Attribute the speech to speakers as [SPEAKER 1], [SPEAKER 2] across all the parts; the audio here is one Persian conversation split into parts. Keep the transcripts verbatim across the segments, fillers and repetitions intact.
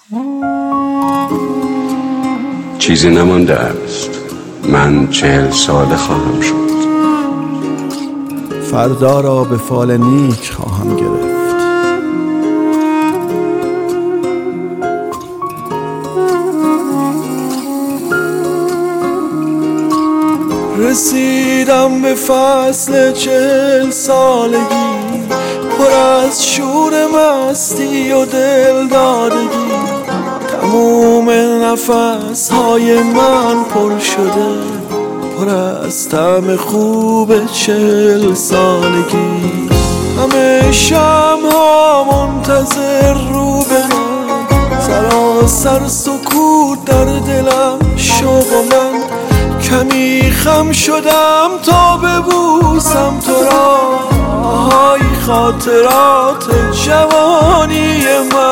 [SPEAKER 1] چیزی نمانده است، من چهل ساله خواهم شد.
[SPEAKER 2] فردا را به فال نیک خواهم گرفت. رسیدم به فصل چهل سالگی، پر از شور مستی و دل دادگی. تموم نفس های من پر شده، پر از طعم خوب چهل سالگی. همه شمع‌ها منتظر رو به من، سراسر سکوت در دلم شوق من. کمی خم شدم تا ببوسم تو را، های خاطرات جوانی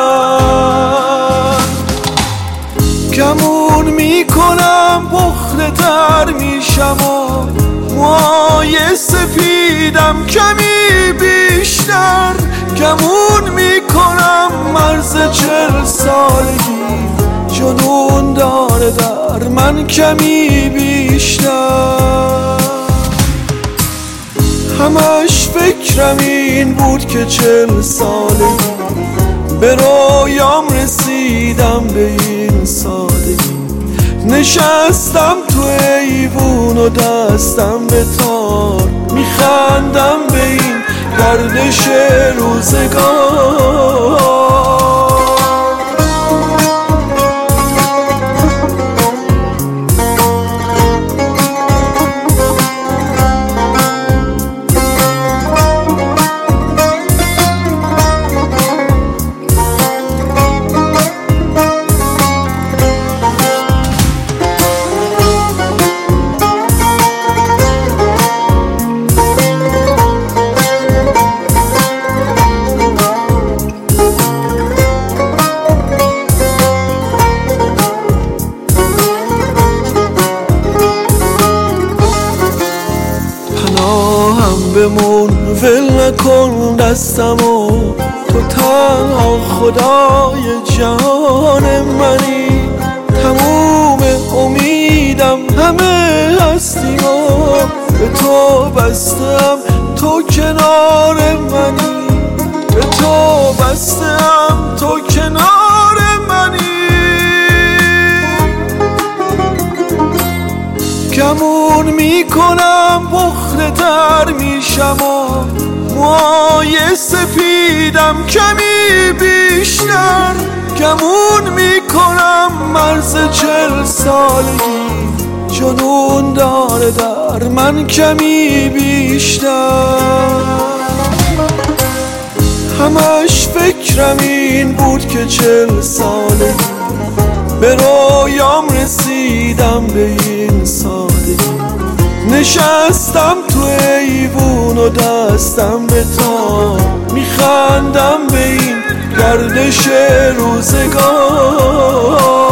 [SPEAKER 2] من. گمون میکنم پخته تر میشم و موهای سفیدم کمی بیشتر. گمون میکنم مرز چهل سالگی جنون داره در من کمی بیشتر. همش فکرم این بود که چهل سالگی به رویام رسیدم به این سادگی. نشستم تو ایوون و دستم به تار، میخندم به این گردش روزگار. بمون ول نکن دستمو، تو تنها خدای جهان منی. تموم امیدم همه هستیمو به تو بستم، تو کنار منی. به تو بستم، تو کنار منی. گمون میکنم پخته تر میشم و موهای سفیدم کمی بیشتر. گمون میکنم مرز چهل سالگی جنون داره در من کمی بیشتر. همش فکرم این بود که چهل سالگی به رویام رسیدم به این سادگی. نشستم تو ایوون و دستم به تار، میخندم به این گردش روزگار.